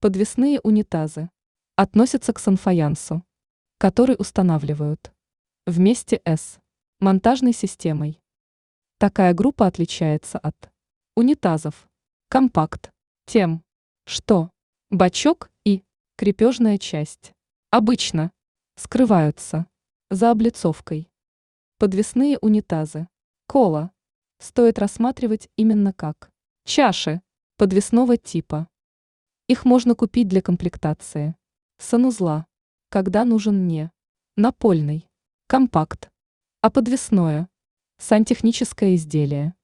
Подвесные унитазы относятся к санфаянсу, который устанавливают вместе с монтажной системой. Такая группа отличается от унитазов компакт тем, что бачок и крепежная часть обычно скрываются за облицовкой. Подвесные унитазы кола стоит рассматривать именно как чаши подвесного типа. Их можно купить для комплектации санузла, когда нужен не напольный компакт, а подвесное сантехническое изделие.